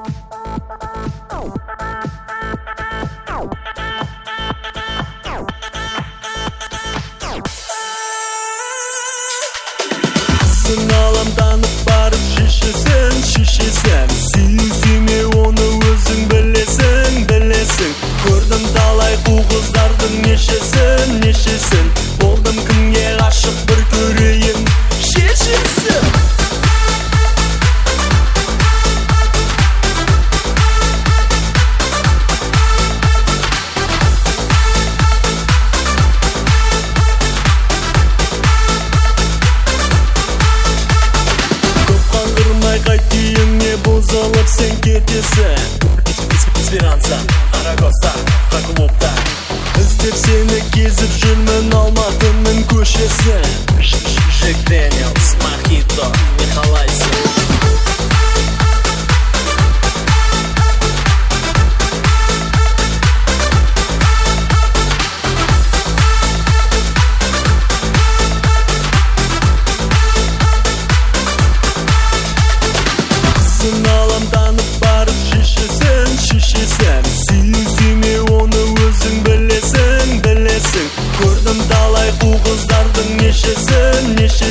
Ғаламданып барып шешесің сүйме оны өзің білесің көрдім талай қу-қыздардың нешесін болдым кімге ғашық бір көрейін шешесін Бұзылып сен кетесің Эсперанса, Арагоса, клубта Іздеп сені кезіп жүрмін Алматының көшесі Жек Дэниэлс, Мохито, не қалайсың Ғаламданып барып шешесің сүйме оны өзің білесің көрдім талай қу-қыздардың нешесін